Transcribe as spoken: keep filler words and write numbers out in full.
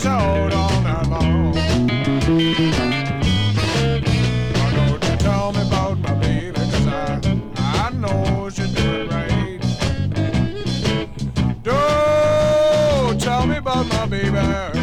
just out all night long. Why don't you tell me about my baby, 'cause I, I know she's doing right. Don't tell me about my baby.